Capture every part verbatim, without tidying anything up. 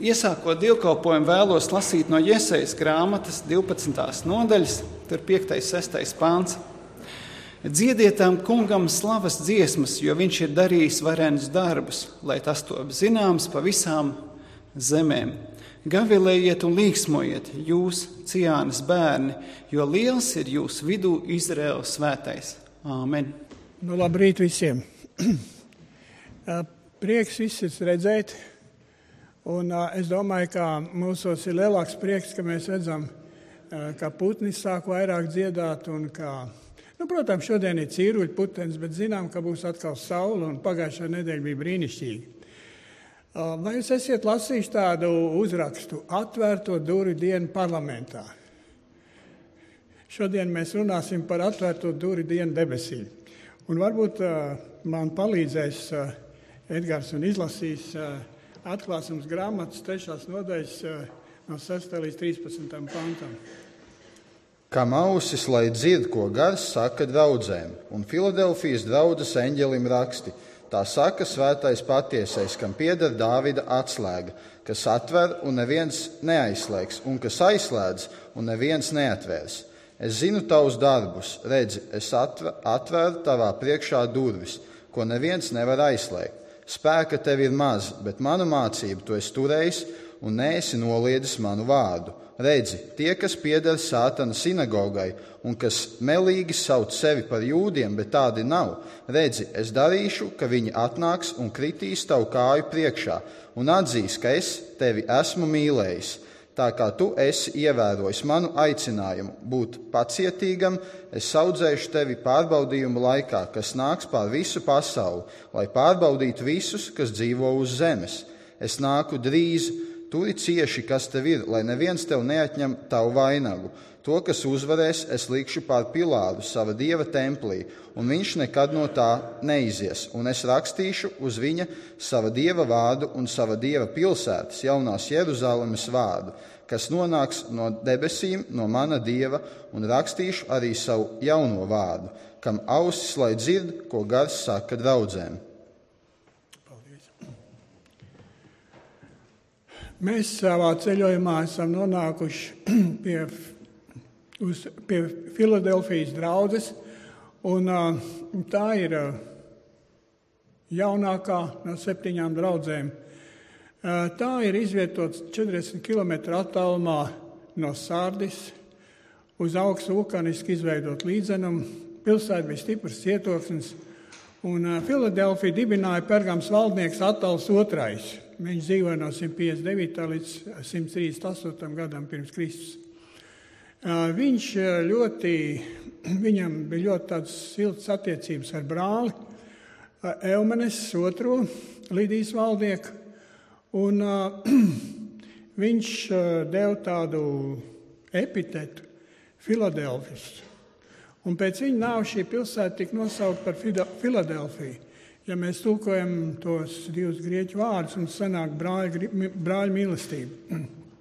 Iesākot dievkalpojumu vēlos lasīt no Jesajas grāmatas divpadsmitās nodaļas, tur piektais, sestais pāns. Dziediet tam kungam slavas dziesmas, jo viņš ir darījis varenus darbus, lai tas top zināms pa visām zemēm. Gavilējiet un līksmojiet, jūs, Ciānas bērni, jo liels ir jūsu vidū Izraēlas svētais. Āmen. Nu, labrīt visiem. Prieks visus redzēt. Un uh, es domāju, ka mūsos ir lielāks prieks, ka mēs redzam, uh, ka putnis sāk vairāk dziedāt un ka, nu, protams, šodien ir cīruļu putenis, bet zinām, ka būs atkal saule un pagājušā nedēļa bija brīnišķīga. Uh, vai jūs esiet lasījuši tādu uzrakstu Atvērto durvju dienu parlamentā? Šodien mēs runāsim par atvērto durvju dienu debesīm. Un varbūt uh, man palīdzēs uh, Edgars un izlasīs uh, atklāsums grāmatas trešās nodaļas no sestā līdz trīspadsmitam pantam. Kam ausis, lai dzird, ko gars saka draudzēm, un Filadelfijas draudzes eņģelim raksti. Tā saka svētais patiesais, kam pieder Dāvida atslēga, kas atver un neviens neaizslēgs, un kas aizslēdz un neviens neatvērs. Es zinu tavus darbus, redzi, es atver, atveru tavā priekšā durvis, ko neviens nevar aizslēgt. Spēka tev ir maz, bet manu mācību tu esi turējis un neesi noliedzis manu vārdu. Redzi, tie, kas pieder Sātana sinagogai un kas melīgi sauc sevi par jūdiem, bet tādi nav, redzi, es darīšu, ka viņi atnāks un kritīs tavu kāju priekšā un atzīs, ka es tevi esmu mīlējis. Tā kā tu esi ievērojis manu aicinājumu būt pacietīgam, es audzēšu tevi pārbaudījumu laikā, kas nāks pār visu pasauli, lai pārbaudītu visus, kas dzīvo uz zemes. Es nāku drīz, turi cieši, kas tev ir, lai neviens tev neatņem tavu vainagu. To, kas uzvarēs, es likšu pār pilāru sava dieva templī, un viņš nekad no tā neizies. Un es rakstīšu uz viņa sava dieva vārdu un sava dieva pilsētas, jaunās Jeruzalemes vārdu, kas nonāks no debesīm, no mana dieva, un rakstīšu arī savu jauno vārdu, kam ausis, lai dzird, ko gars saka draudzēm. Paldies. Mēs savā ceļojumā esam nonākuši pie Uz, pie Filadelfijas draudzes, un uh, tā ir uh, jaunākā no septiņām draudzēm. Uh, tā ir izvietots četrdesmit kilometru attālumā no Sārdis, uz augstu vulkaniski izveidot līdzenumu. Pilsēta bija stiprs cietoksnis, un uh, Filadelfiju dibināja Pergams valdnieks Attals otrais. Viņš dzīvoja no simt piecdesmit devītā līdz simt trīsdesmit astotajam gadam pirms Kristus. Viņš ļoti, viņam bija ļoti tādas siltas attiecības ar brāli Eumenes otro, Lidijas valdnieku, un viņš deva tādu epitetu Filadelfis. Un pēc viņa nāves šī pilsēta tika nosaukt par Filadelfiju. Ja mēs tulkojam tos divus grieķu vārdus, un sanāk brāļu, brāļu mīlestību.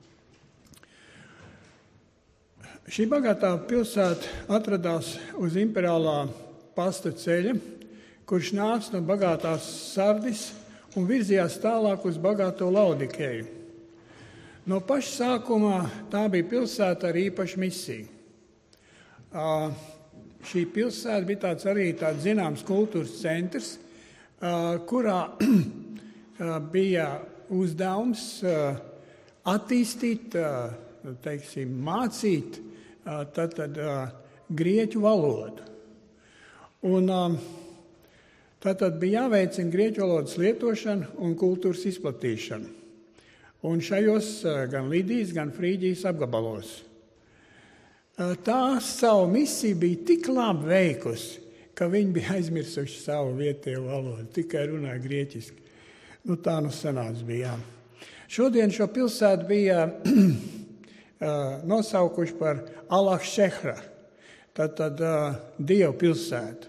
Šī bagātā pilsēta atradās uz imperiālā pasta ceļa, kurš nāca no bagātās Sardis un virzījās tālāk uz bagāto Laudikeju. No paša sākumā tā bija pilsēta ar īpašu misiju. Uh, šī pilsēta bija tāds arī tāds zināms kultūras centrs, uh, kurā uh, bija uzdevums uh, attīstīt, uh, teiksim, mācīt Tad, tad grieķu valodu. Un tad, tad bija jāveicina grieķu valodas lietošana un kultūras izplatīšana. Un šajos gan Lidijas, gan Frīģijas apgabalos. Tā savu misiju bija tik labi veikusi, ka viņi bija aizmirsuši savu vietējo valodu, tikai runāja grieķiski. Nu, tā nu sanāca bija. Šodien šo pilsētu bija nosaukuši par Alahšehra, tātad uh, Dievu pilsētu.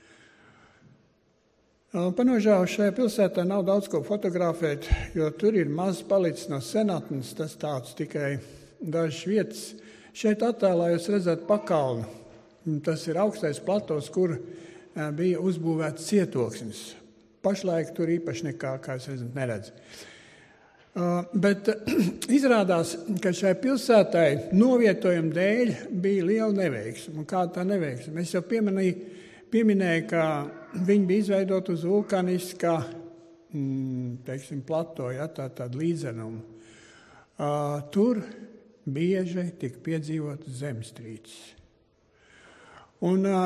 Uh, Panožēlu šajā pilsētā nav daudz ko fotografēt, jo tur ir maz palicis no senatnes, tas tāds tikai dažas vietas. Šeit attēlā jūs redzat pakalnu. Tas ir augstais platos, kur uh, bija uzbūvēts cietoksnis. Pašlaik tur īpaši nekā, kā es redzat, neredzu. Uh, bet izrādās, ka šai pilsētai novietojuma dēļ bija liela neveiksme. Un kāda tā neveiksme? Es jau pieminēju, pieminēju ka viņi bija izveidoti uz vulkaniskā mm, teiksim, plato, ja, tā, tāda līdzenuma. Uh, tur bieži tika piedzīvot zemestrīces. Un uh,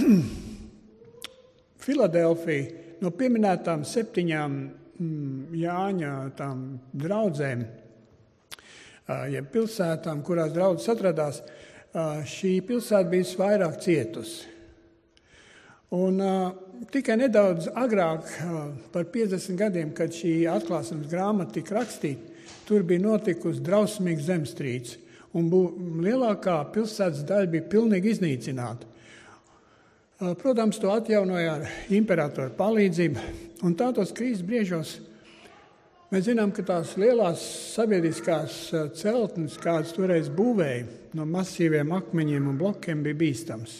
Filadelfija no pieminētām septiņām mm, Jāņa tām draudzēm, uh, ja pilsētām, kurās draudzes atradās, uh, šī pilsēta bija visvairāk cietusi. Un uh, tikai nedaudz agrāk, uh, par piecdesmit gadiem, kad šī atklāsmes grāmata tika rakstīta, tur bija notikusi drausmīga zemestrīce, un bū, lielākā pilsētas daļa bija pilnīgi iznīcināta. Protams, to atjaunoja ar imperatoru palīdzību, un tādos krīzes brīžos mēs zinām, ka tās lielās sabiedriskās celtnes, kādas toreiz būvēja no masīviem akmeņiem un blokiem, bija bīstams.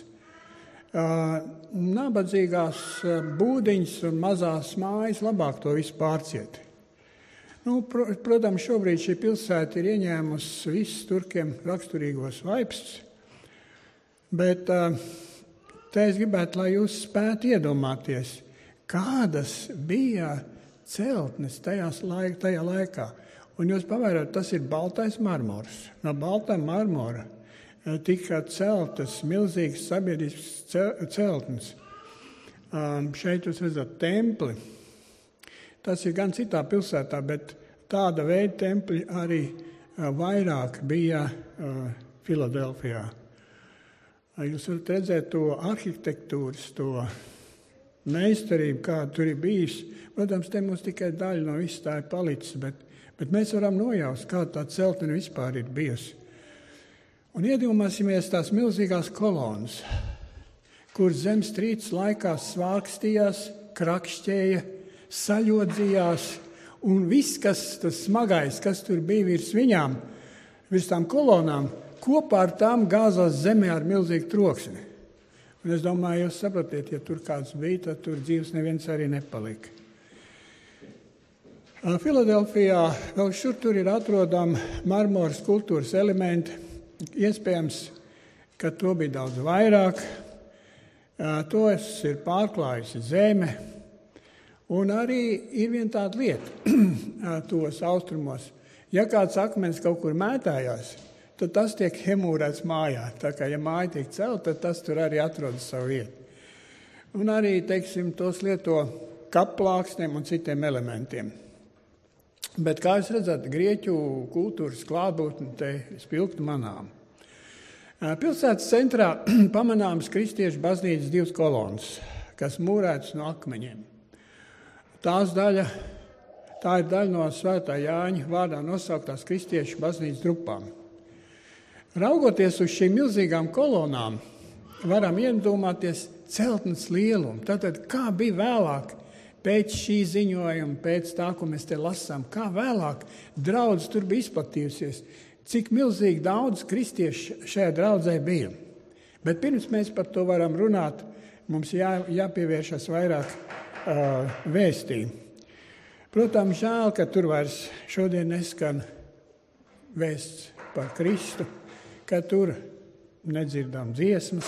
Nabadzīgās būdiņas un mazās mājas labāk to visu pārcieta. Nu, protams, šobrīd šī pilsēta ir ieņēmusi visus turkiem raksturīgos vaipstus, bet te es gribētu, lai jūs spētu iedomāties, kādas bija celtnes tajās laik, tajā laikā. Un jūs pavērot, tas ir baltais marmors. No baltā marmora tika celtas milzīgas sabiedriskas celtnes. Um, šeit jūs redzat templi. Tas ir gan citā pilsētā, bet tāda veida templi arī uh, vairāk bija uh, Filadelfijā. Uh, jūs varat redzēt to arhitektūras, to meistarību, kāda tur ir bijis. Protams, te mums tikai daļa no viss tā ir palicis, bet, bet mēs varam nojaust, kāda tā celtne vispār ir bijusi. Un iedomāsimies tās milzīgās kolonas, kur zemestrīces laikā svārkstījās, krakšķēja, saļodzījās, un viss, kas tas smagais, kas tur bija virs viņām, virs tām kolonām, kopā ar tām gāzās zemē ar milzīgu troksni. Un es domāju, jūs sapratiet, ja tur kāds bija, tad tur dzīves neviens arī nepalika. Filadelfijā vēl šur tur ir atrodami marmora skulptūras elementi. Iespējams, ka to bija daudz vairāk. Tos ir pārklājusi zeme. Un arī ir viena tāda lieta tos austrumos. Ja kāds akmens kaut kur mētājās, tad tas tiek hemūrēts mājā. Tā kā, ja māja tiek celta, tad tas tur arī atrodas savu vietu. Un arī, teiksim, tos lieto kaplāksniem un citiem elementiem. Bet, kā jūs redzat, grieķu kultūras klātbūtne te spilgti manām. Pilsētas centrā pamanāmas kristiešu baznīcas divas kolonas, kas mūrētas no akmeņiem. Tās daļa, tā ir daļa no Svētā Jāņa vārdā nosauktās kristiešu baznīcas grupām. Raugoties uz šīm milzīgām kolonām, varam iedomāties celtnes lielumu. Tātad, kā bija vēlāk, pēc šī ziņojuma, pēc tā, ko mēs te lasām, kā vēlāk draudze tur bija izplatījusies, cik milzīgi daudz kristiešu šajā draudzē bija. Bet pirms mēs par to varam runāt, mums jā, jāpievēršas vairāk uh, vēstī. Protams, žēl, ka tur vairs šodien neskan vēsts par Kristu, ka tur nedzirdām dziesmas.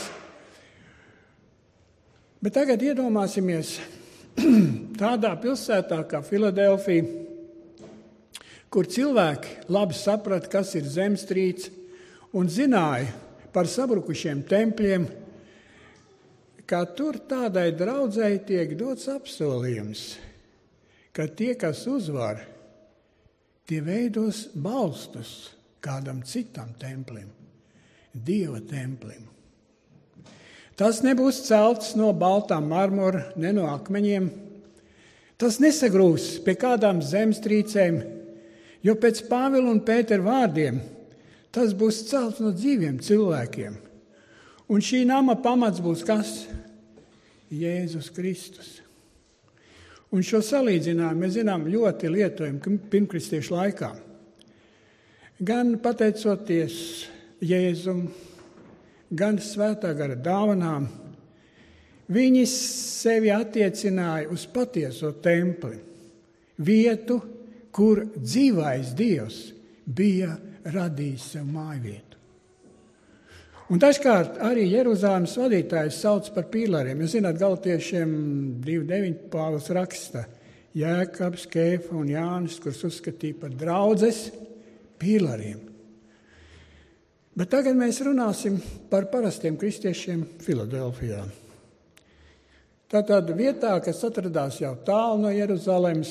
Bet tagad iedomāsimies tādā pilsētā kā Filadelfija, kur cilvēki labi saprata, kas ir zemestrīce, un zināja par sabrukušiem tempļiem, ka tur tādai draudzei tiek dots apsolījums, ka tie, kas uzvar, tie veidos balstus kādam citam templim, Dieva templim. Tas nebūs celts no baltām marmora, ne no akmeņiem. Tas nesagrūs pie kādām zemestrīcēm, jo pēc Pāvila un Pētera vārdiem tas būs celts no dzīviem cilvēkiem. Un šī nama pamats būs kas? Jēzus Kristus. Un šo salīdzinājumu mēs zinām ļoti lietojam pirmkristiešu laikā. Gan pateicoties Jēzum, gan svētā gara dāvanām, viņi sevi attiecināja uz patieso templi, vietu, kur dzīvais Dievs bija radījis sev mājvietu. Un dažkārt arī Jeruzālemes vadītājs sauc par pīlāriem. Jūs zināt, Galatiešiem divi deviņi Pāvils raksta, Jēkabs, Kēfa un Jānis, kurus uzskatīja par draudzes pīlāriem. Bet tagad mēs runāsim par parastiem kristiešiem Filadelfijā. Tātad vietā, kas atradās jau tālu no Jeruzalemes,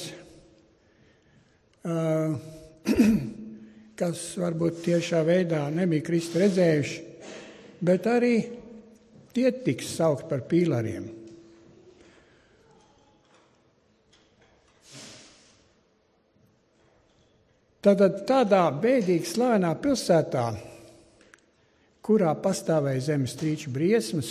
kas varbūt tiešā veidā nebija Kristu redzējuši, bet arī tie tiks saukt par pīlāriem. Tātad tādā bēdīgi slavenā pilsētā, kurā pastāvēja zemestrīču briesmas,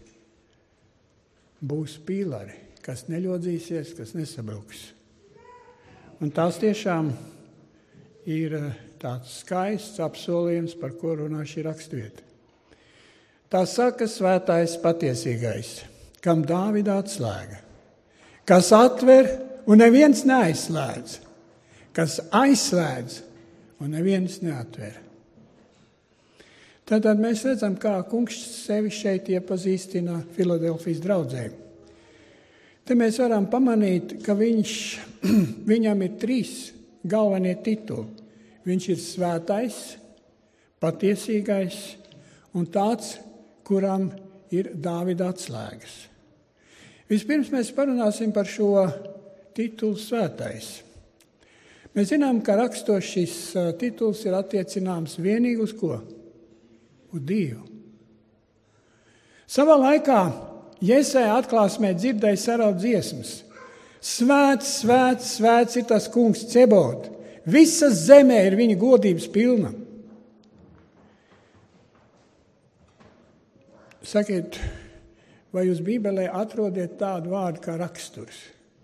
būs pīlari, kas neļodzīsies, kas nesabruks. Un tās tiešām ir tāds skaists apsolījums, par ko runā šī rakstvieta. Tā saka svētais patiesīgais, kam Dāvida atslēga, kas atver un neviens neaizslēdz, kas aizslēdz un neviens neatver. Tātad mēs redzam, kā kungs sevi šeit iepazīstina Filadelfijas draudzēm. Te mēs varam pamanīt, ka viņš, viņam ir trīs galvenie tituli. Viņš ir svētais, patiesīgais un tāds, kuram ir Dāvida atslēgas. Vispirms mēs parunāsim par šo titulu svētais. Mēs zinām, ka rakstos šis tituls ir attiecināms vienīgi uz ko? Uz Dievu. Savā laikā Jesaja atklāsmē dzirdēja saraukt dziesmas. Svēts, svēts, svēts ir tas kungs Cebot. Visa zemē ir viņa godības pilna. Sakiet, vai jūs Bībelē atrodiet tādu vārdu kā raksturs?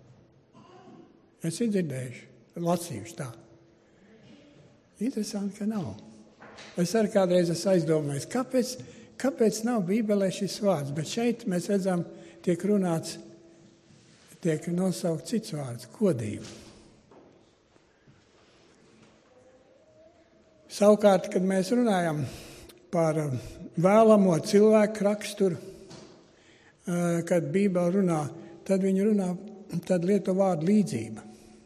Esat dzirdējuši, lasījuši tā. Interesanti, ka nav. Es arī kādreiz esmu aizdomājis, kāpēc, kāpēc nav Bībelē šis vārds, bet šeit mēs redzam, tiek runāts, tiek nosaukt cits vārds – godība. Savukārt, kad mēs runājam par vēlamo cilvēku raksturu, kad Bībele runā, tad viņi runā, tad lieto vārdu līdzība.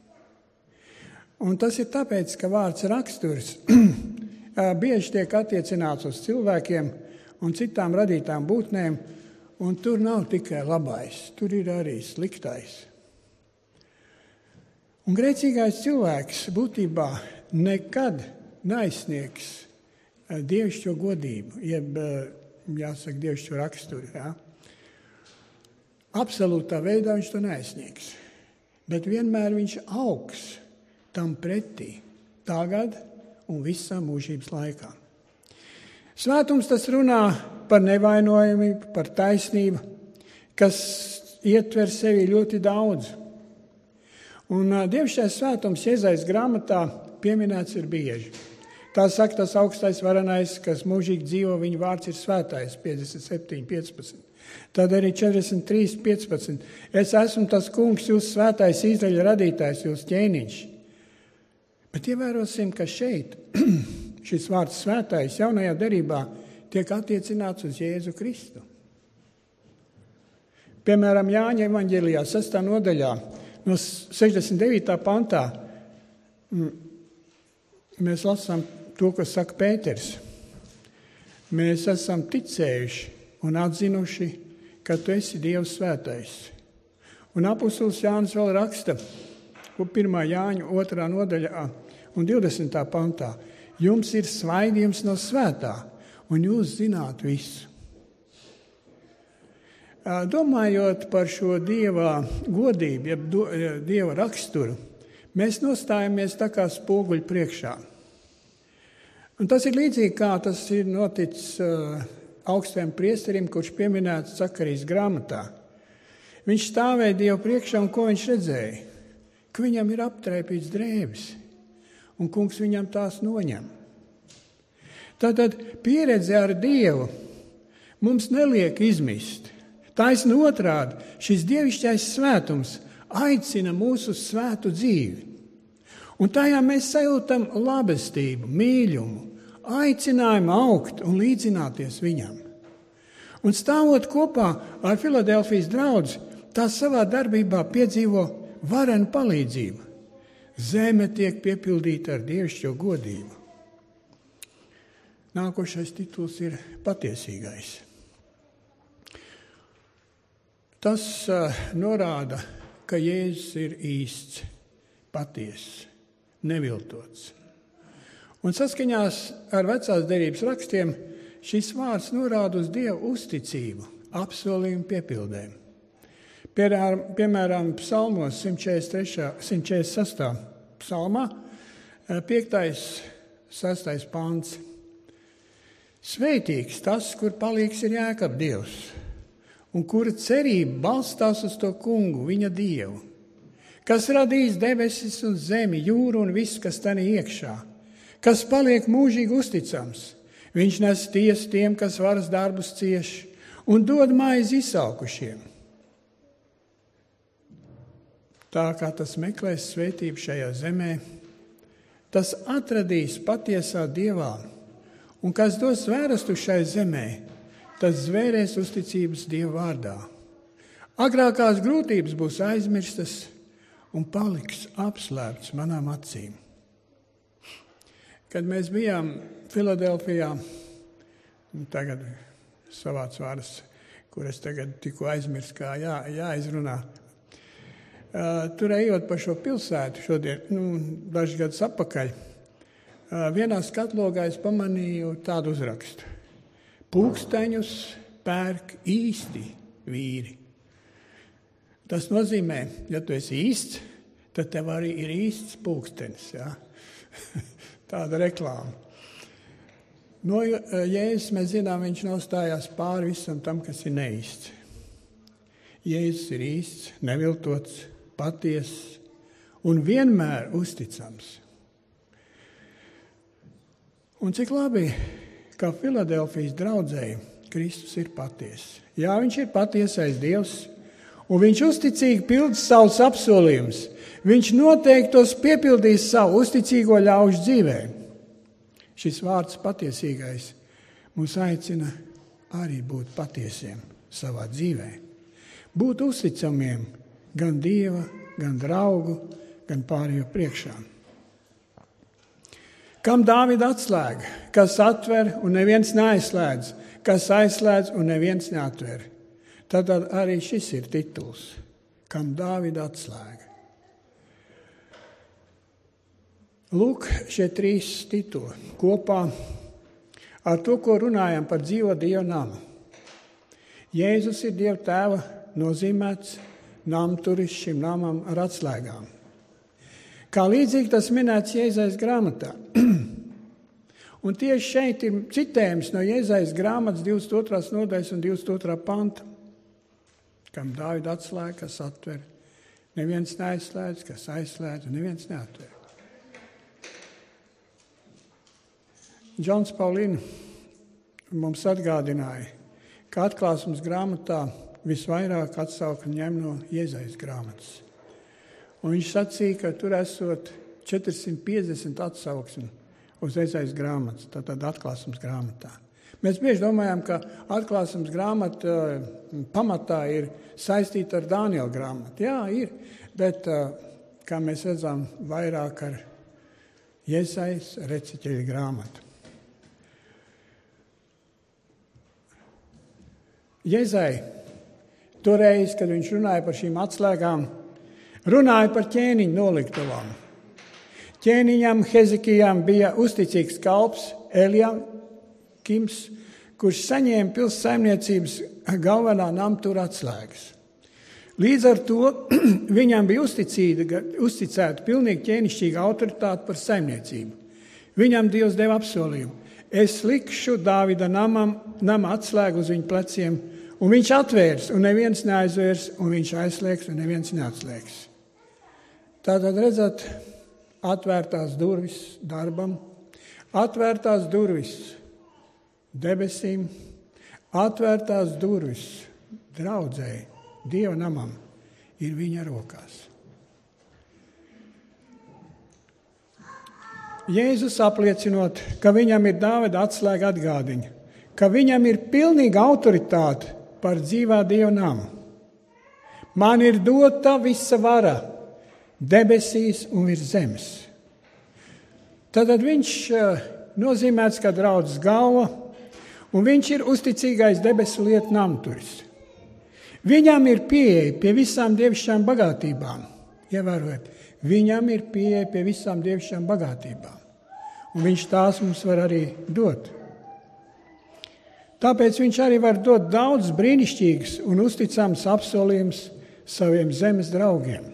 Un tas ir tāpēc, ka vārds raksturs bieži tiek attiecināts uz cilvēkiem un citām radītām būtnēm, un tur nav tikai labais, tur ir arī sliktais. Un grēcīgais cilvēks būtībā nekad neaizsniegs dievišķo godību, jeb, jāsaka, dievišķo raksturu. Jā. Absolūtā veidā viņš to neaizsniegs, bet vienmēr viņš augs tam pretī, tagad un visā mūžības laikā. Svētums tas runā par nevainojamību, par taisnību, kas ietver sevi ļoti daudz. Un uh, dievišķais svētums Jezajas grāmatā pieminēts ir bieži. Tā saka tas augstais varenais, kas mūžīgi dzīvo, viņa vārds ir svētais, piecdesmit septiņi piecpadsmit. Tad arī četrdesmit trīs piecpadsmit. Es esmu tas kungs, jūs svētais Izraļa radītājs, jūs ķēniņš. Bet ievērosim, ka šeit šis vārds svētais jaunajā derībā tiek attiecināts uz Jēzu Kristu. Piemēram, Jāņa evaņģēlijā sestā nodaļā no sešdesmit devītā pantā mēs lasām to, ko saka Pēters. Mēs esam ticējuši un atzinuši, ka tu esi Dievs svētais. Un apustulis Jānis vēl raksta, pirmā Jāņa otrā nodaļā un divdesmitā pantā. Jums ir svaidījums no svētā, un jūs zināt visu. Domājot par šo Dieva godību, jeb do, Dieva raksturu, mēs nostājamies tā kā spoguļu priekšā. Un tas ir līdzīgi, kā tas ir noticis uh, augstajam priesterim, kurš pieminēts Zakarijas grāmatā. Viņš stāvēja Dievu priekšā, un ko viņš redzēja? Ka viņam ir aptraipīts drēbes, un kungs viņam tās noņem. Tātad pieredze ar Dievu mums neliek izmist. Taisni otrādi, šis dievišķais svētums aicina mūsu svētu dzīvi. Un tajā mēs sajūtam labestību, mīļumu, aicinājumu augt un līdzināties viņam. Un stāvot kopā ar Filadelfijas draudzi, tā savā darbībā piedzīvo varenu palīdzību. Zeme tiek piepildīta ar dievišķo godību. Nākošais tituls ir patiesīgais. Tas uh, norāda, ka Jēzus ir īsts, patiess, neviltots. Un saskaņās ar vecās derības rakstiem šis vārds norāda uz Dievu uzticību, apsolījumu piepildēm. Piemēram, piemēram psalmos simt četrdesmit trešajā, simt četrdesmit sestajā psalmā, piektais, sestais pants. Sveitīgs tas, kur palīgs ir Jēkab Dievs, un kura cerība balstās uz to kungu, viņa Dievu, kas radījis debesis un zemi, jūru un visu, kas tanī iekšā, kas paliek mūžīgi uzticams. Viņš nes tiesu tiem, kas varas darbus cieš, un dod maizi izsalkušiem. Tā kā tas meklēs svētību šajā zemē, tas atradīs patiesā Dievā, un kas dos vērestu šai zemē, tas zvērēs uzticības Dieva vārdā. Agrākās grūtības būs aizmirstas un paliks apslēpts manām acīm. Kad mēs bijām Filadelfijā, tagad savāds vārds, kur es tagad tikko aizmirstu, kā jā, jāizrunā. Uh, tur ejot pa šo pilsētu šodien, nu, dažus gadus atpakaļ, uh, vienā skatlogā es pamanīju tādu uzrakstu. Pūksteņus pērk īsti vīri. Tas nozīmē, ja tu esi īsts, tad tev arī ir īsts pūkstenis. Ja? Tāda reklāma. No Jēzus mēs zinām, viņš nostājās pāri visam tam, kas ir neīsts. Jēzus ir īsts, neviltots, patiess un vienmēr uzticams. Un cik labi, ka Filadelfijas draudzēji Kristus ir patiess. Jā, viņš ir patiesais Dievs, un viņš uzticīgi pilda savus apsolījumus. Viņš noteikti tos piepildīs savu uzticīgo ļaužu dzīvē. Šis vārds patiesīgais mūs aicina arī būt patiesiem savā dzīvē. Būt uzticamiem gan Dieva, gan draugu, gan pārējo priekšā. Kam Dāvida atslēga, kas atver un neviens neaizslēdz, kas aizslēdz un neviens neatver. Tad arī šis ir tituls, kam Dāvida atslēga. Lūk, šie trīs tituli kopā ar to, ko runājam par dzīvo Dieva namu. Jēzus ir Dieva tēva nozīmēts namturis šim namam ar atslēgām. Kā līdzīgi tas minēts Jēzajas grāmatā. Un tieši šeit ir citējums no Jēzajas grāmatas divdesmit otrās nodaļas un divdesmit otrā panta. Kam Dāvida atslēga, kas atver, neviens neaizslēdz, kas aizslēdz un neviens neatver. Džons Paulīns mums atgādināja, ka atklāsmes grāmatā visvairāk atsauksmi ņem no Jēzajas grāmatas. Un viņš sacīja, ka tur esot četrsimt piecdesmit atsauksmi uz Jēzajas grāmatas, tātad atklāsmes grāmatā. Mēs bieži domājam, ka atklāsmes grāmata pamatā ir saistīta ar Dāniela grāmatu. Jā, ir, bet, kā mēs redzam, vairāk ar Jēzajas reciķeļa grāmatu. Jēzai toreiz, kad viņš runāja par šīm atslēgām, runāja par ķēniņu noliktavām. Ķēniņam Hezekijam bija uzticīgs kalps Eliakims, kurš saņēma pils saimniecības galvenā namtura atslēgas. Līdz ar to viņam bija uzticēta pilnīgi ķēnišķīga autoritāte par saimniecību. Viņam Dievs deva apsolījumu. Es likšu Dāvida namam, nama atslēgu uz viņu pleciem, un viņš atvērs, un neviens neaizvērs, un viņš aizslēgs, un neviens neatslēgs. Tātad redzat, atvērtās durvis darbam, atvērtās durvis debesīm, atvērtās durvis draudzēji, Dieva namam, ir viņa rokās. Jēzus apliecinot, ka viņam ir Dāvida atslēga atgādina, ka viņam ir pilnīga autoritāte par dzīvā Dieva namu. Man ir dota visa vara debesīs un virs zemes. Tad viņš nozīmēts kā draudzes galva, un viņš ir uzticīgais debesu lietu namturis. Viņam ir pieeja pie visām dievišķām bagātībām. Ievērojiet, viņam ir pieeja pie visām dievišķām bagātībām. Un viņš tās mums var arī dot. Tāpēc viņš arī var dot daudz brīnišķīgus un uzticams apsolījumus saviem zemes draugiem.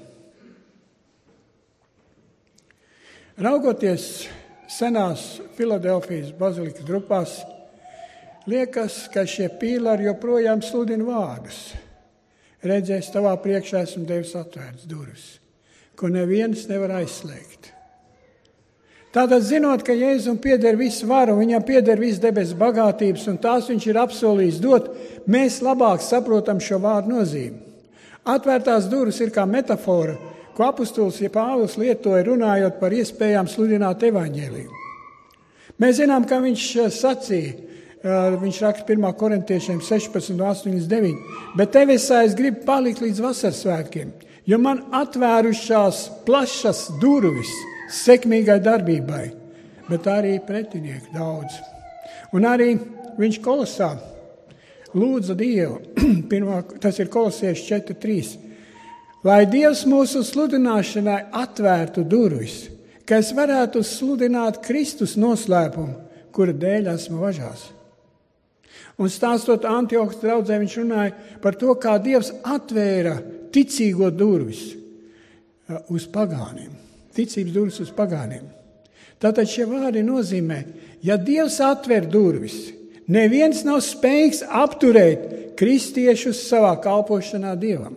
Raugoties senās Filadelfijas bazilikas grupās, liekas, ka šie pīlāri joprojām sludina vārdus. Redzēs, tavā priekšā esmu devis atvērts durvis, ko neviens nevar aizslēgt. Tātad, zinot, ka Jēzum pieder visu varu, viņam pieder visu debesu bagātības, un tās viņš ir apsolījis dot, mēs labāk saprotam šo vārdu nozīmi. Atvērtās durvis ir kā metafora, ko apustulis Pāvils lietoja runājot par iespējām sludināt evaņģēliju. Mēs zinām, ka viņš sacīja, viņš raksta pirmā korintiešiem sešpadsmit, astoņi, deviņi, bet tev es gribu palikt līdz vasaras svētkiem, jo man atvērušās plašas durvis sekmīgai darbībai, bet arī pretinieku daudz. Un arī viņš Kolosā lūdza Dievu, pirmā, tas ir Kolosieši četri trīs, lai Dievs mūsu sludināšanai atvērtu durvis, ka es varētu sludināt Kristus noslēpumu, kura dēļ esmu važās. Un stāstot Antiohas draudzē, viņš runāja par to, kā Dievs atvēra ticīgo durvis uz pagāniem. Ticības durvis uz pagāniem. Tātad šie vārdi nozīmē, ja Dievs atver durvis, neviens nav spējīgs apturēt kristiešus savā kalpošanā Dievam.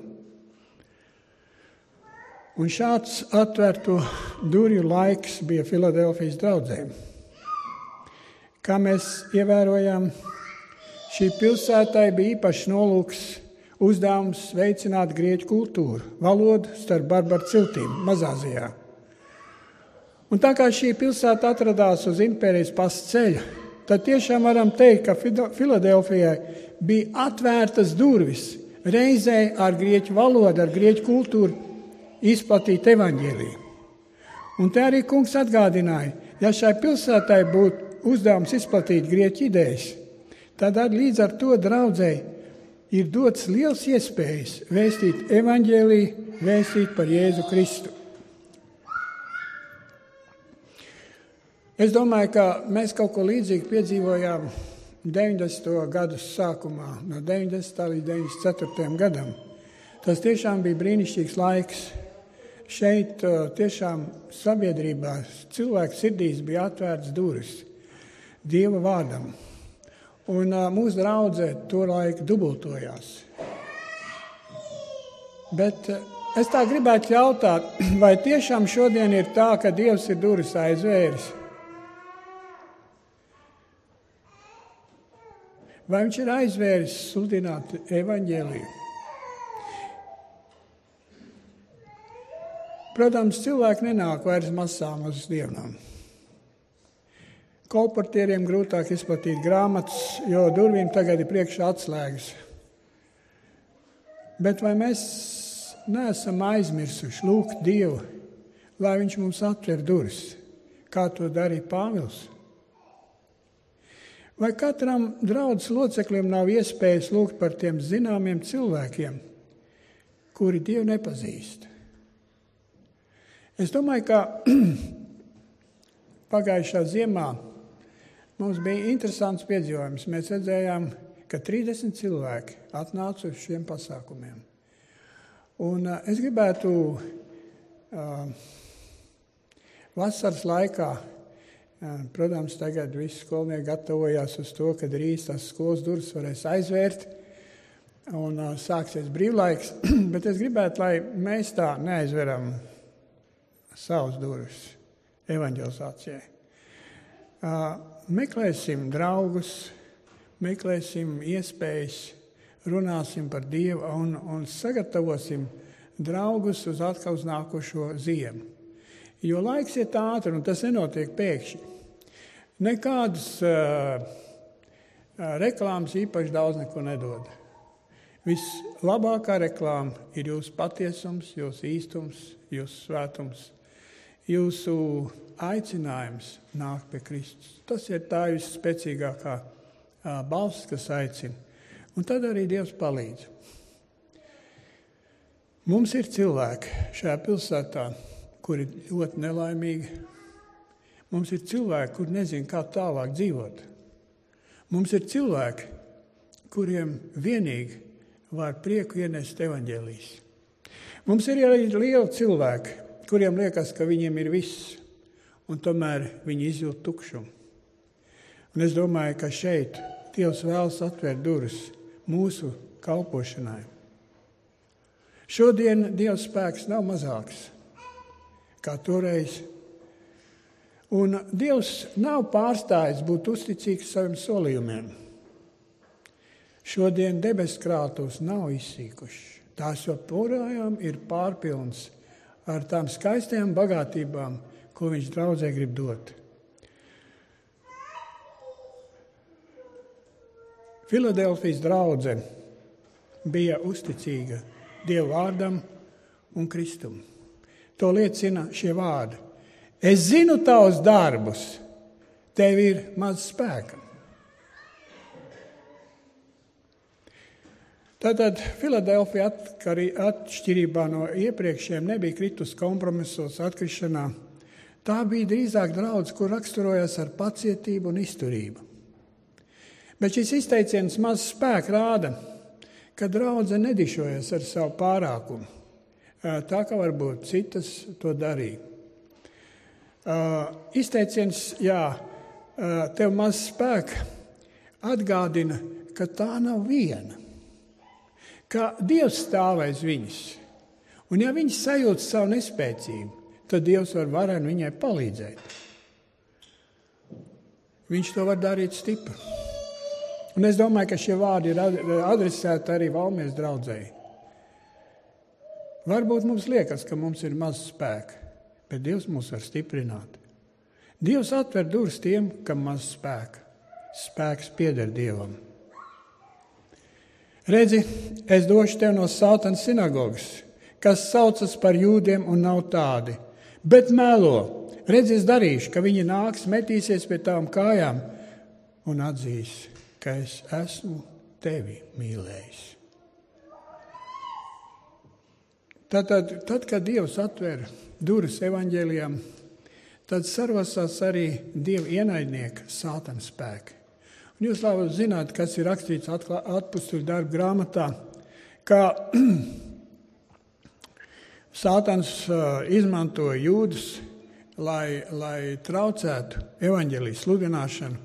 Un šāds atvērto durvju laiks bija Filadelfijas draudzēm. Kā mēs ievērojām, šī pilsētai bija īpašs nolūks uzdevums veicināt grieķu kultūru, valodu starp barbaru ciltīm Mazāzijā. Un tā kā šī pilsēta atradās uz impērijas pasta ceļa, tad tiešām varam teikt, ka Filadelfijai bija atvērtas durvis reizē ar grieķu valodu, ar grieķu kultūru izplatīt evaņģēliju. Un te arī kungs atgādināja, ja šai pilsētai būtu uzdevums izplatīt grieķu idejas, tad arī līdz ar to draudzēji ir dots liels iespējas vēstīt evaņģēliju, vēstīt par Jēzu Kristu. Es domāju, ka mēs kaut ko līdzīgi piedzīvojām deviņdesmito gadu sākumā, no deviņdesmitā līdz deviņdesmit ceturtajam gadam. Tas tiešām bija brīnišķīgs laiks. Šeit tiešām sabiedrībā cilvēku sirdīs bija atvērts durvis Dieva vārdam. Un uh, mūsu draudzē tolaik dubultojās. Bet uh, es tā gribētu jautāt, vai tiešām šodien ir tā, ka Dievs ir durvis aizvēris? Vai viņš ir aizvēris sludināt evaņģēliju? Protams, cilvēki nenāk vairs masām uz dievnām. Kolportieriem grūtāk izplatīt grāmatas, jo durvīm tagad ir priekšā atslēgas. Bet vai mēs neesam aizmirsuši lūgt Dievu, lai viņš mums atver durvis, kā to darīja Pāvils? Vai katram draudzes loceklim nav iespējas lūgt par tiem zināmiem cilvēkiem, kuri Dievu nepazīst? Es domāju, ka pagājušā ziemā mums bija interesants piedzīvojums. Mēs redzējām, ka trīsdesmit cilvēki atnāca uz šiem pasākumiem. Un uh, es gribētu uh, vasaras laikā, uh, protams, tagad visi skolnieki gatavojās uz to, ka drīz tās skolas durvis varēs aizvērt un uh, sāksies brīvlaiks, bet es gribētu, lai mēs tā neaizveram savus durvis evaņģelizācijai. Uh, meklēsim draugus, meklēsim iespējas, runāsim par Dievu un, un sagatavosim draugus uz atkal uz nākošo ziemu. Jo laiks iet ātri, un tas nenotiek pēkšņi. Nekādas uh, reklāmas īpaši daudz neko nedod. Vislabākā reklāma ir jūsu patiesums, jūsu īstums, jūsu svētums, jūsu aicinājums nākt pie Kristus. Tas ir tā visspēcīgākā uh, balss, kas aicina. Un tad arī Dievs palīdz. Mums ir cilvēki šajā pilsētā, kuri ir ļoti nelaimīgi. Mums ir cilvēki, kuri nezina, kā tālāk dzīvot. Mums ir cilvēki, kuriem vienīgi var prieku ienest evaņģēlijs. Mums ir arī lieli cilvēki, kuriem liekas, ka viņiem ir viss, un tomēr viņi izjūt tukšumu. Un es domāju, ka šeit Dievs vēlas atvērt durvis mūsu kalpošanai. Šodien Dieva spēks nav mazāks kā toreiz. Un Dievs nav pārstājis būt uzticīgs saviem solījumiem. Šodien debesu krātuves nav izsīkuši. Tās joprojām ir pārpilnas ar tām skaistajām bagātībām, ko viņš draudzē grib dot. Filadelfijas draudze bija uzticīga Dieva vārdam un Kristum. To liecina šie vārdi. Es zinu tavus darbus, tev ir maz spēka. Tātad Filadelfija atšķirībā no iepriekšējiem nebija kritus kompromisos, atkrišanā. Tā bija drīzāk draudze, kur raksturojās ar pacietību un izturību. Bet šis izteiciens maz spēka rāda, ka draudze nedišojas ar savu pārākumu. Tā kā varbūt citas to darīja. Uh, izteiciens, jā, uh, tev maz spēka, atgādina, ka tā nav viena. Ka Dievs stāv aiz viņas. Un ja viņš sajūt savu nespēcību, tad Dievs var vareni viņai palīdzēt. Viņš to var darīt stipri. Un es domāju, ka šie vārdi ir adresēti arī Valmieras draudzēji. Varbūt mums liekas, ka mums ir maz spēka, bet Dievs mūs var stiprināt. Dievs atver durvis tiem, kam maz spēka. Spēks pieder Dievam. Redzi, es došu tev no Sātana sinagogas, kas saucas par jūdiem un nav tādi, bet melo. Redzi, es darīšu, ka viņi nāks, metīsies pie tām kājām un atzīs, ka es esmu tevi mīlējis. Tātad, tad, kad Dievs atver durvis evaņģēlijam, tad sarosās arī Dieva ienaidnieka Sātana spēki. Un jūs labi zināt, kas ir rakstīts Apostļu darbu grāmatā, ka Sātans uh, izmantoja jūdus, lai, lai traucētu evaņģēlijas sludināšanu.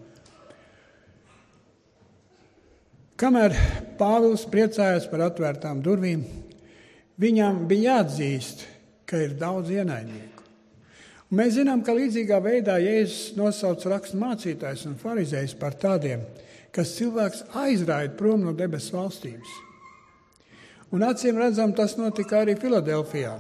Kamēr Pāvils priecājās par atvērtām durvīm, viņam bija jāatzīst, ka ir daudz ienaidnieku. Un mēs zinām, ka līdzīgā veidā Jēzus nosauc rakstu mācītājus un farizējus par tādiem, kas cilvēks aizraida prom no debesu valstības. Un acīm redzam, tas notika arī Filadelfijā.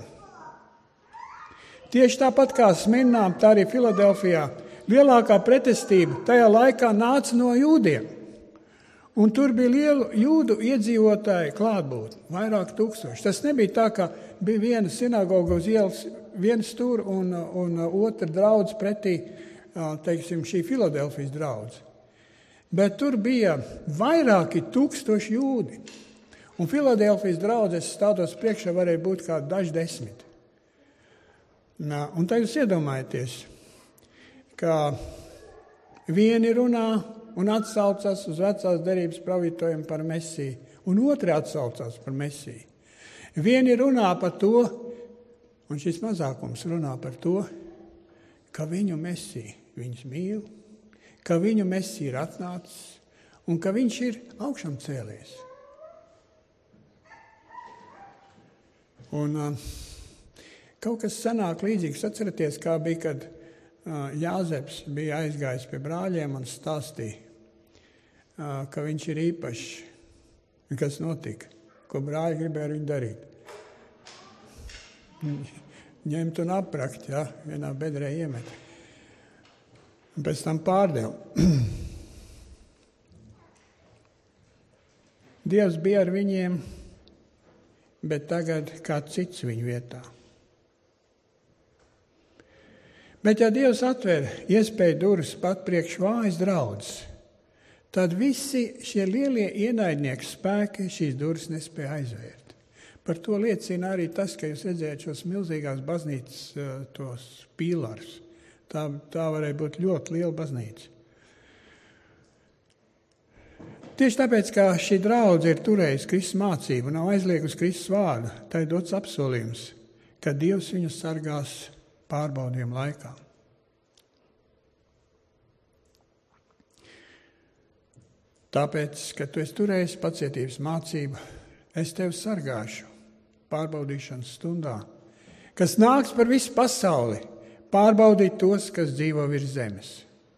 Tieši tāpat kā Smirnām, tā arī Filadelfijā lielākā pretestība tajā laikā nāca no jūdiem. Un tur bija lielu jūdu iedzīvotāju klātbūtne, vairāk tūkstoši. Tas nebija tā, ka bija viena sinagoga uz ielas, viens tur un, un otra draudz pretī, teiksim, šī Filadelfijas draudz. Bet tur bija vairāki tūkstoši jūdi. Un Filadelfijas draudzes stādos priekšā varēja būt kā daži desmit. Un tad jūs iedomājaties, ka vieni runā un atsaucas uz vecās derības pravietojumiem par Mesiju, un otri atsaucas par Mesiju. Vieni runā par to, un šis mazākums runā par to, ka viņu Mesiju viņus mīl, ka viņu Mesiju ir atnācis, un ka viņš ir augšām cēlies. Un uh, kaut kas sanāk līdzīgs, atceraties, kā bija, kad Jāzeps bija aizgājis pie brāļiem un stāstīja, ka viņš ir īpašs. Un kas notika? Ko brāļi gribēja ar viņu darīt? ņemt un aprakt, ja, vienā bedrē iemet. Un pēc tam pārdeva. Dievs bija ar viņiem, bet tagad kāds cits viņu vietā. Bet ja Dievs atver iespēju durvis pat priekš vājas draudzes, tad visi šie lielie ienaidnieku spēki šīs durvis nespēja aizvērt. Par to liecina arī tas, ka jūs redzējat šos milzīgās baznīcas tos pīlārus. Tā, tā varēja būt ļoti liela baznīca. Tieši tāpēc, ka šī draudze ir turējusi Kristus mācību, nav aizliegusi Kristus vārdu, tā ir dots apsolījums, ka Dievs viņus sargās pārbaudījumu laikā. Tāpēc, ka tu esi turējis pacietības mācību, es tevi sargāšu pārbaudīšanas stundā, kas nāks par visu pasauli, pārbaudīt tos, kas dzīvo virs zemes.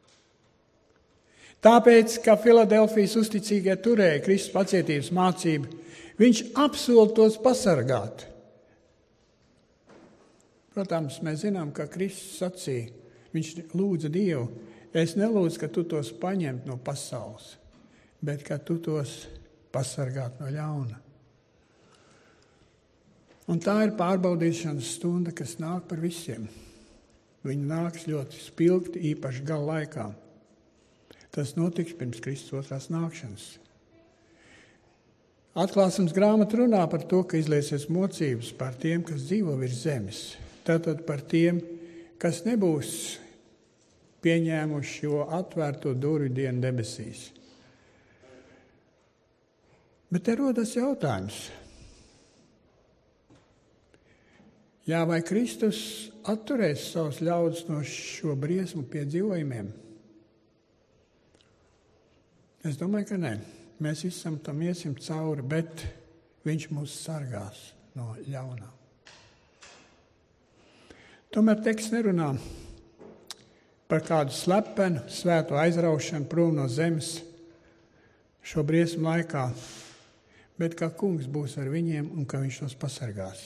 Tāpēc, ka Filadelfijas uzticīgie turēja Kristus pacietības mācību, viņš apsola tos pasargāt. Protams, mēs zinām, ka Kristus sacīja, viņš lūdza Dievu, es nelūdzu, ka tu tos paņemt no pasaules, bet ka tu tos pasargāt no ļauna. Un tā ir pārbaudīšanas stunda, kas nāk par visiem. Viņa nāks ļoti spilgti, īpaši gala laikā. Tas notiks pirms Kristus otrās nākšanas. Atklāsmes grāmata runā par to, ka izliesies mocības par tiem, kas dzīvo virs zemes. Tātad par tiem, kas nebūs pieņēmuši šo atvērto durvju dienu debesīs. Bet te rodas jautājums. Jā, vai Kristus atturēs savus ļaudis no šo briesmu piedzīvojumiem? Es domāju, ka nē. Mēs visam tam iesim cauri, bet viņš mūs sargās no ļaunā. Tomēr teksts nerunā par kādu slepenu, svēto aizraušanu prom no zemes šo briesmu laikā, bet kā kungs būs ar viņiem un ka viņš tos pasargās.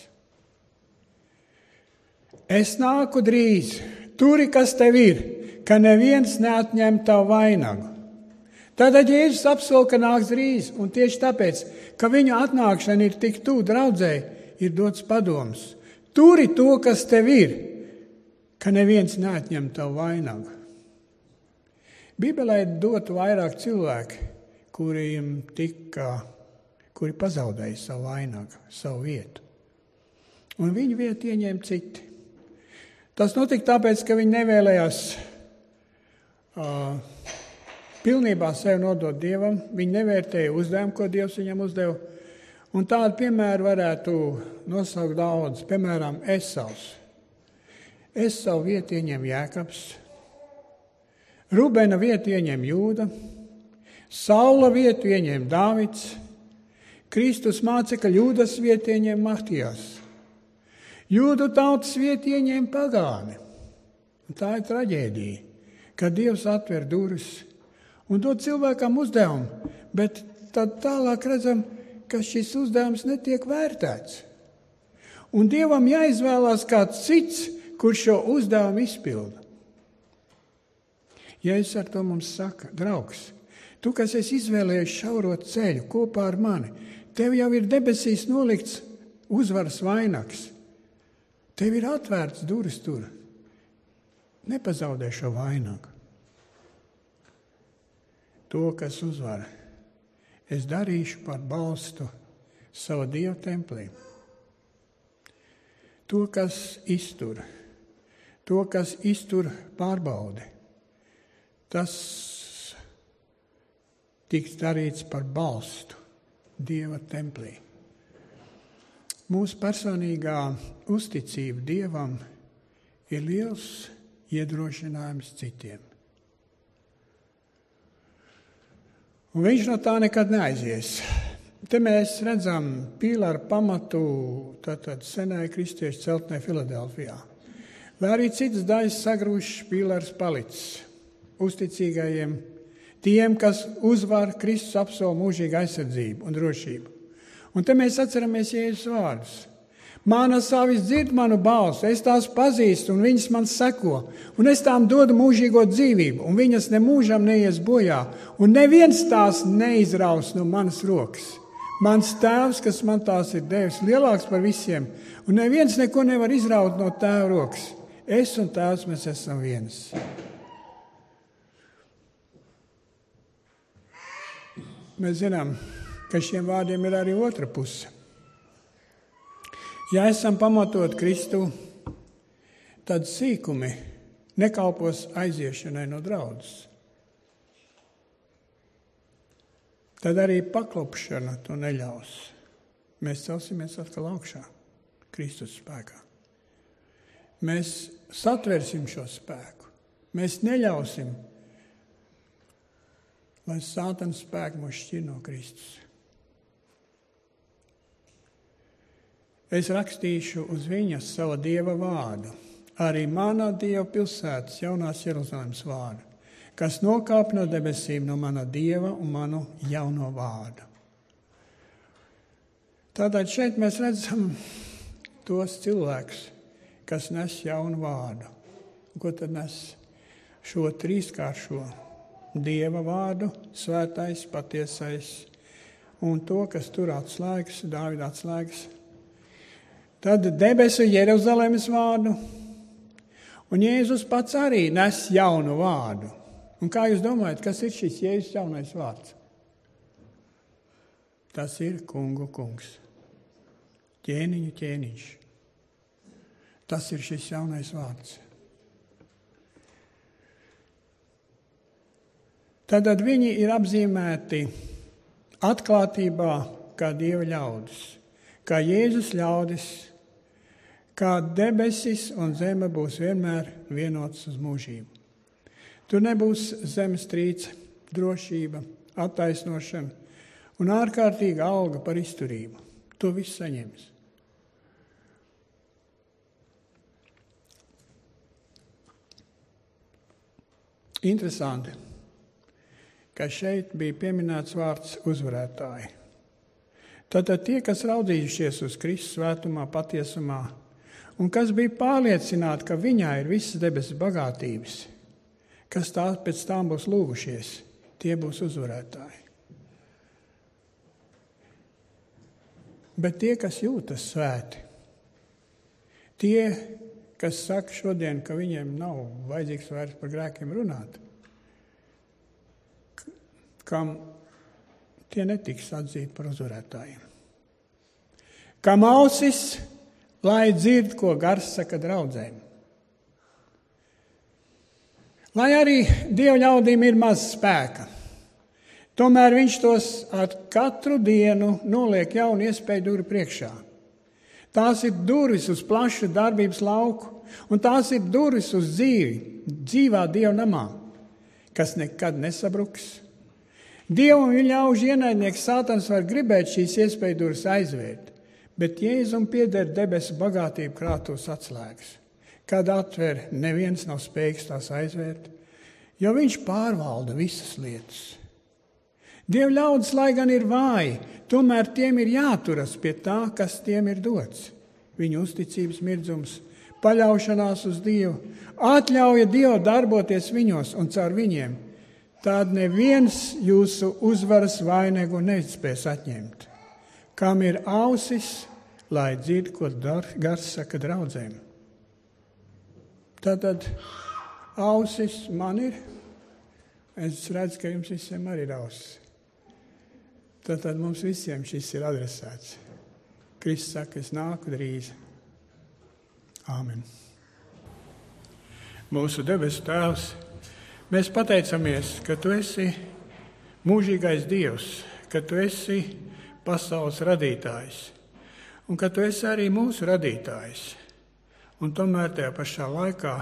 Es nāku drīz, turi, kas tev ir, ka neviens neatņem tavu vainagu. Tātad Jēzus apsola, ka nāks drīz, un tieši tāpēc, ka viņa atnākšana ir tik tuvu draudzēji, ir dots padoms. Turi to, kas tev ir, ka neviens neatņem tavu vainagu. Bībelē ir dot vairāk cilvēki, kuriem tika, kuri pazaudēja savu vainagu, savu vietu. Un viņu vietu ieņēma citi. Tas notika tāpēc, ka viņi nevēlējās uh, pilnībā sevi nodot Dievam, viņi nevērtēja uzdevumu, ko Dievs viņam uzdeva. Un tādu piemēru varētu nosaukt daudz, piemēram, Esavs. Esavu vietu ieņem Jēkabs, Rubena vietu ieņem Jūda, Saula vietu ieņem Dāvids, Kristus mācekļa Jūdas vietu ieņem Matijas. Jūdu tautas vietu ieņem pagāni. Un tā ir traģēdija, ka Dievs atver durvis un dod cilvēkam uzdevumu, bet tad tālāk redzam, ka šis uzdevums netiek vērtēts. Un Dievam jāizvēlās kāds cits, kurš šo uzdevumu izpilda. Jēzus ar to mums saka, draugs, tu, kas esi izvēlējies šauro ceļu kopā ar mani, tev jau ir debesīs nolikts uzvaras vainags. Tev ir atvērts durvis tur. Nepazaudē šo vainagu. To, kas uzvar, es darīšu par balstu savu Dievu templī. To, kas iztur, to, kas iztur pārbaudi, tas tiks darīts par balstu Dieva templī. Mūsu personīgā uzticība Dievam ir liels iedrošinājums citiem. Un viņš no tā nekad neaizies. Te mēs redzam pīlāru pamatu tātad senai kristiešu celtnē Filadelfijā. Vai arī citas daļas sagrūšas pīlārs palicis uzticīgajiem, tiem, kas uzvar Kristus apsola mūžīgu aizsardzību un drošību. Un te mēs atceramies Jēzus vārdus. Manas avis dzird manu balsi, es tās pazīstu, un viņas man seko. Un es tām dodu mūžīgo dzīvību, un viņas nemūžam neies bojā. Un neviens tās neizraus no manas rokas. Mans tēvs, kas man tās ir devis, lielāks par visiem, un neviens neko nevar izraut no tēva rokas. Es un tēvs, mēs esam viens. Mēs zinām, ka šiem vārdiem ir arī otra puse. Ja esam pamatot Kristu, tad sīkumi nekalpos aiziešanai no draudzes. Tad arī paklupšana to neļaus. Mēs celsimies atkal augšā, Kristus spēkā. Mēs satversim šo spēku. Mēs neļausim, lai Sātana spēku mūs šķir no Kristus. Es rakstīšu uz viņas sava Dieva vārdu, arī manā Dieva pilsētas jaunās Jeruzalemes vārdu, kas nokāp no debesīm no mana Dieva un manu jauno vārdu. Tātad šeit mēs redzam tos cilvēkus, kas nes jaunu vārdu. Ko tad nes? Šo trīskāršo Dieva vārdu, svētais, patiesais, un to, kas tur atslēgas, Dāvida atslēgas. Tad debesu Jeruzalemes vārdu, un Jēzus pats arī nes jaunu vārdu. Un kā jūs domājat, kas ir šis Jēzus jaunais vārds? Tas ir kungu kungs, ķēniņu ķēniņš. Tas ir šis jaunais vārds. Tad viņi ir apzīmēti atklātībā kā Dieva ļaudis, kā Jēzus ļaudis, kā debesis un zeme būs vienmēr vienots uz mūžību. Tur nebūs zemestrīce, drošība, attaisnošana un ārkārtīga alga par izturību. To viss saņems. Interesanti, ka šeit bija pieminēts vārds uzvarētāji. Tātad tie, kas raudzījušies uz Kristus svētumā, patiesumā, un kas bija pārliecināti, ka viņā ir visas debesu bagātības, kas tā, pēc tām būs lūgušies, tie būs uzvarētāji. Bet tie, kas jūtas svēti, tie, kas saka šodien, ka viņiem nav vajadzīgs vairs par grēkiem runāt, kam tie netiks atzīti par uzvarētājiem. Kam ausis, lai dzird, ko gars saka draudzēm. Lai arī Dieva ļaudīm ir maz spēka, tomēr viņš tos ar katru dienu noliek jaunu iespēju durvju priekšā. Tās ir durvis uz plašu darbības lauku, un tās ir durvis uz dzīvi, dzīvā Dieva namā, kas nekad nesabruks. Dievam viņa ļaužu ienaidnieks Sātans var gribēt šīs iespēju durvis aizvērt, bet Jēzum pieder debesu bagātību krātos atslēgas. Kad atver, neviens nav spējīgs tās aizvērt, jo viņš pārvalda visas lietas. Dieva ļaudis, lai gan ir vāji, tomēr tiem ir jāturas pie tā, kas tiem ir dots. Viņu uzticības mirdzums, paļaušanās uz Dievu, atļauja Dievu darboties viņos un caur viņiem. Tād neviens jūsu uzvaras vainagu nespēs atņemt. Kam ir ausis, lai dzird, ko gars saka draudzēm. Tātad ausis man ir. Es redzu, ka jums visiem arī ir ausis. Tātad mums visiem šis ir adresēts. Kristus saka, es nāku drīz. Āmen. Mūsu debesu Tēvs, mēs pateicamies, ka Tu esi mūžīgais Dievs, ka Tu esi pasaules radītājs un ka Tu esi arī mūsu radītājs. Un tomēr tajā pašā laikā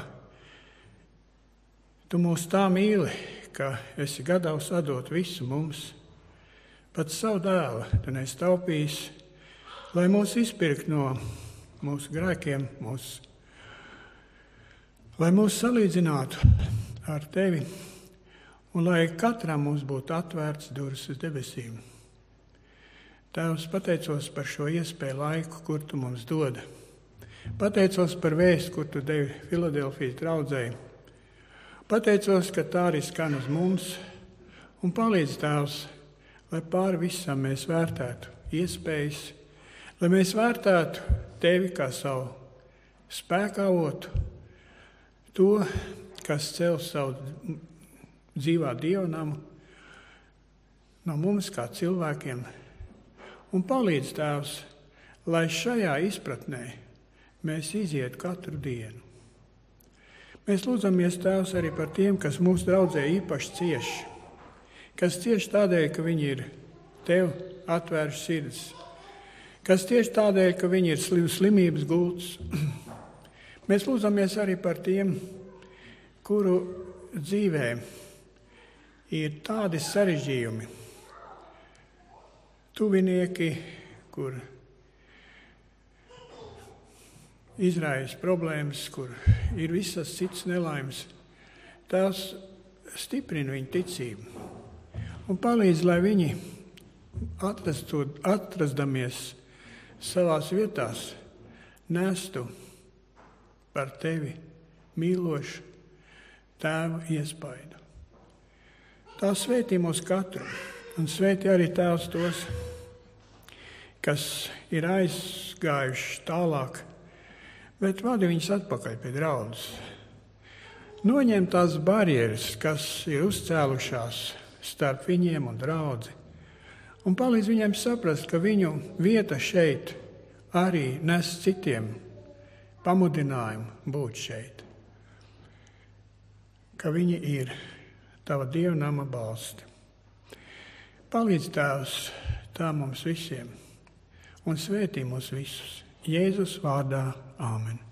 Tu mūs tā mīli, ka esi gatavs atdot visu mums. Pat savu dēlu Tu neesi taupījis, lai mūs izpirkt no mūsu grēkiem, mūs, lai mūs salīdzinātu ar Tevi un lai katram mums būtu atvērts durvis uz debesīm. Tēvs, pateicos par šo iespēju laiku, kur tu mums dod. Pateicos par vēstu, kur tu devi Filadelfijas draudzei. Pateicos, ka tā arī skan uz mums, un palīdz, Tēvs, lai pāri visam mēs vērtētu iespējas, lai mēs vērtētu tevi kā savu spēka avotu, to, kas cel savu dzīvā dievnamu no mums kā cilvēkiem, un palīdz, Tēvs, lai šajā izpratnē mēs izietu katru dienu. Mēs lūdzamies, Tēvs, arī par tiem, kas mūsu draudzē īpaši cieši, kas cieši tādēļ, ka viņi ir tev atvēruši sirds, kas tieši tādēļ, ka viņi ir slimības gultas. Mēs lūdzamies arī par tiem, kuru dzīvē ir tādi sarežģījumi, tuvinieki, kur izraisa problēmas, kur ir visas citas nelaimes. Tēvs, stiprina viņu ticību un palīdz, lai viņi atrastu, atrasdamies savās vietās, nestu par tevi mīlošu Tēva iespaidu. Tā svētī mūs katru, un svētī arī Tēvs tos, kas ir aizgājuši tālāk, bet vadi viņus atpakaļ pie draudzes. Noņem tās barjeras, kas ir uzcēlušās starp viņiem un draudzi, un palīdz viņiem saprast, ka viņu vieta šeit arī nes citiem pamudinājumu būt šeit, ka viņi ir tava dievnama balsti. Palīdz, Tēvs, tā mums visiem un svētī mūs visus. Jēzus vārdā. Āmen.